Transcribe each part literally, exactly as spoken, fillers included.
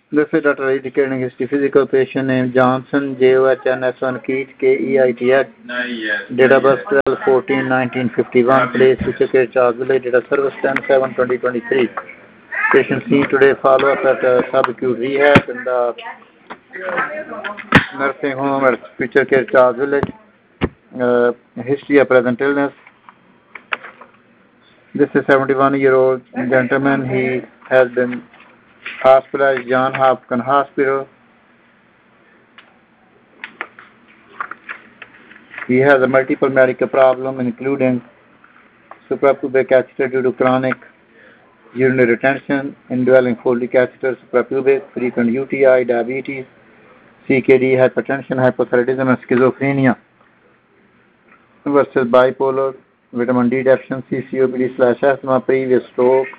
This is Doctor Indicating history. Physical patient named Johnson, J O H N S one Keith, K E I T H. Date of birth twelve fourteen nineteen fifty-one. Place Wichita, Charles Village. Date of service ten seven twenty twenty-three. Patient seen today. Follow up at uh, subacute rehab in the nursing home at Future Care, Charles Village. Uh, history of present illness. This is seventy-one year old gentleman. He has been hospitalized John Hopkins Hospital. He has a multiple medical problem, including suprapubic catheter due to chronic urinary retention, indwelling Foley catheter, suprapubic, frequent U T I, diabetes, C K D, hypertension, hypothyroidism, and schizophrenia versus bipolar, vitamin D deficiency, C O P D slash asthma, previous stroke.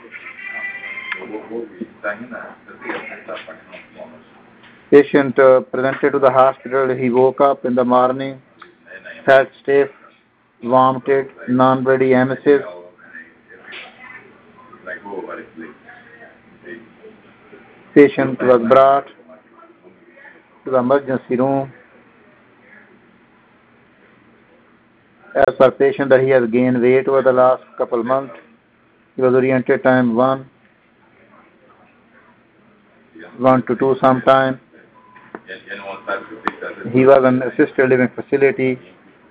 Patient uh, presented to the hospital. He woke up in the morning, felt stiff, vomited, non-bloody emesis. Patient was brought to the emergency room. As per patient, that he has gained weight over the last couple months. He was oriented time one, one to two sometime. He was in assisted living facility,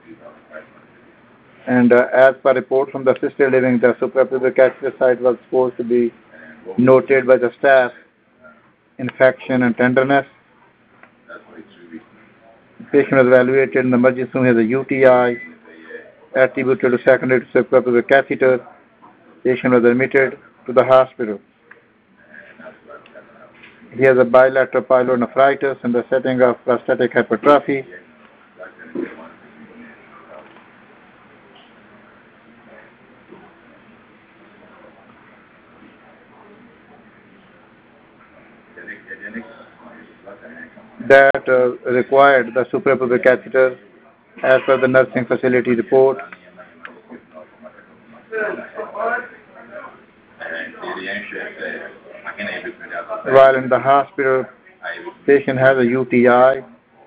and uh, as per report from the assisted living, the suprapubic catheter site was supposed to be noted by the staff, infection and tenderness. The patient was evaluated in the emergency room. He has a U T I attributed to secondary to suprapubic catheter. Patient was admitted to the hospital. He has a bilateral pyelonephritis in the setting of prostatic hypertrophy. That uh, required the suprapubic catheter as per the nursing facility report. While in the hospital, patient has a U T I.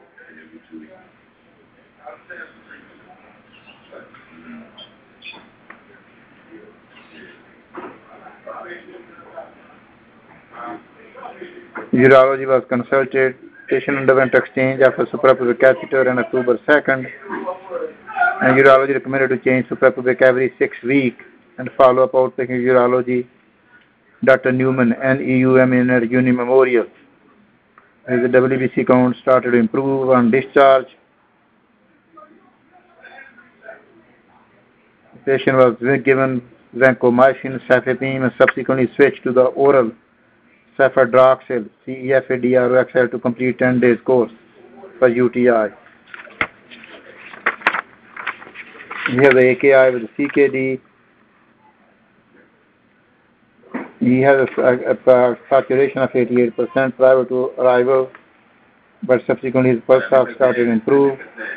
Urology was consulted. Patient underwent exchange of a suprapubic catheter on October second. And urology recommended to change suprapubic every six weeks and follow up outpatient urology. Doctor Newman, N E U M in Uni Memorial. His W B C count started to improve on discharge. The patient was given vancomycin, cefepime, and subsequently switched to the oral cefadroxil, C E F A D R O X L, to complete ten days course for U T I. He has a A K I with a C K D. He has a, a, a saturation of eighty-eight percent prior to arrival, but subsequently his pulse ox started to improve.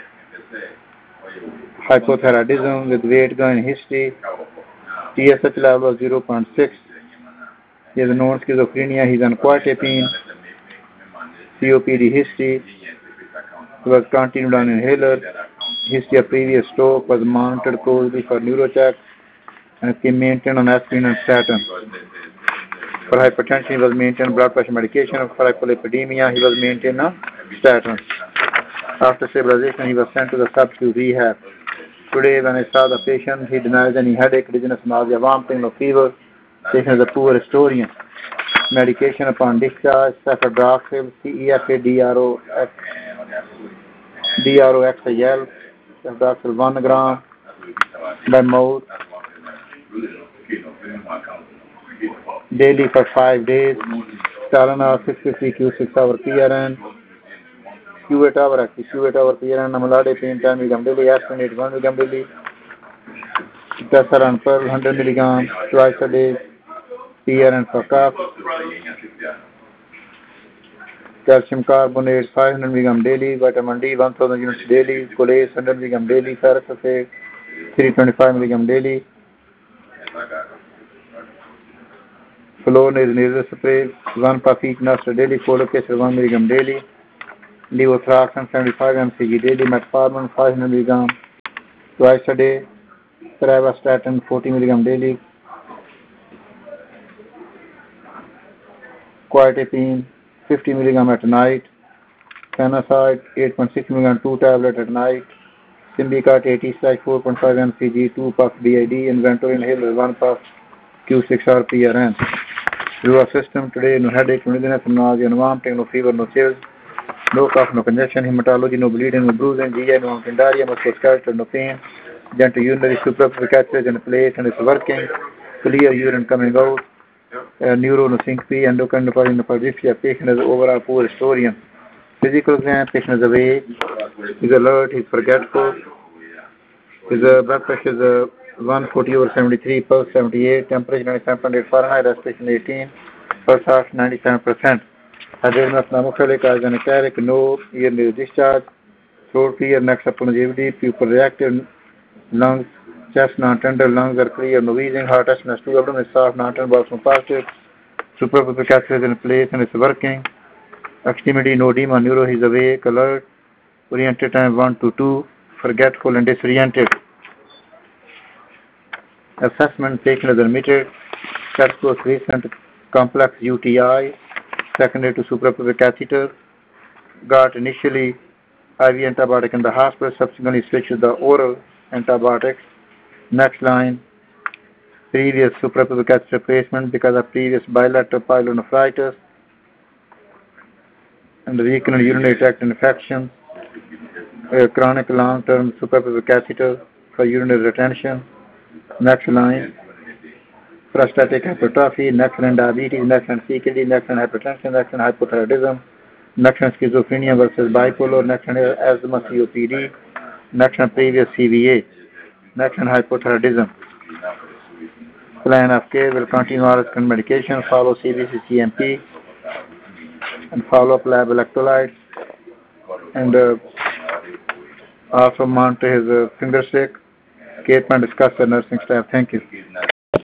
Hypothyroidism with weight gain history. T S H level of zero point six. He has a known schizophrenia. He is on quetiapine. C O P D history. He was continued on inhaler. History of previous stroke, was monitored closely for neurocheck, and he maintained on aspirin and statin. For hypertension, he was maintained blood pressure medication. For hypolipidemia, he was maintained on statin. After stabilization, he was sent to the subacute rehab. Today, when I saw the patient, he denies any headache, dizziness, nausea, vomiting, no fever. Patient is a poor historian. Medication upon discharge: cefadroxil, C E F A D R O X L, cefadroxil one gram by mouth daily for five days. Tylenol six fifty Q six hour P R N, Q eight hour actually, Q eight hour P R N, amlodipine ten milligram daily, aspirin eighty-one milligram daily, Tesaran Pearl one hundred milligram twice a day, P R N for cough, calcium carbonate five hundred milligram daily, vitamin D one thousand units daily, Colace one hundred milligram daily, ferrous sulfate three hundred twenty-five milligram daily. Flow nasal spray, one puff each nostril daily, folic acid one milligram daily, levothyroxine seventy-five milligrams daily, metformin five hundred milligrams twice a day, pravastatin forty milligrams daily, quetiapine fifty milligrams at night, phenazide eight point six milligrams two tablets at night, Symbicort eighty four point five milligrams two puff B I D, and Ventolin inhaler one puff Q six R P R N. Through our system today, no headache, no dizziness, no nausea, no vomiting, no fever, no chills, no cough, no congestion, hematology, no bleeding, no bruising, G I, no vomiting, diarrhea, musculoskeletal, no pain, gentle urinary superficial in place and it's working, clear urine coming out, uh, neuro, no syncope, endocrine, no paraplegia, patient is overall poor historian. Physical exam, patient is awake, he's alert, he's forgetful, his uh, blood pressure is uh, one forty over seventy-three, pulse seventy-eight, temperature ninety-seven point eight Fahrenheit, respiration eighteen, pulse off ninety-seven percent. Adrenal pneumophilic, isogenic, no ear nasal discharge, throat clear, neck supplementivity, pupil reactive, lungs, chest non-tender, lungs are clear, no wheezing, heart restlessness, two abdomen is soft, non-tender, bathroom positive, suprapubic capsule is in place and it's working, extremity, no edema, neuro, he's awake, alert, oriented time one to two, forgetful and disoriented. Assessment, patient is admitted, test was recent complex U T I, secondary to suprapubic catheter, got initially I V antibiotic in the hospital, subsequently switched to the oral antibiotics. Next line, previous suprapubic catheter replacement because of previous bilateral pyelonephritis and recurrent urinary tract infection, uh, chronic long-term suprapubic catheter for urinary retention. Next line, prostatic hypertrophy, next line diabetes, next line C K D, next line hypertension, next line hypothyroidism, next line schizophrenia versus bipolar, next line asthma C O P D, next line previous C V A, next line hypothyroidism. Plan of care will continue oral medication, follow C B C C M P, and follow up lab electrolytes, and uh, also monitor his uh, finger stick. Kate and discuss the nursing staff. Thank you.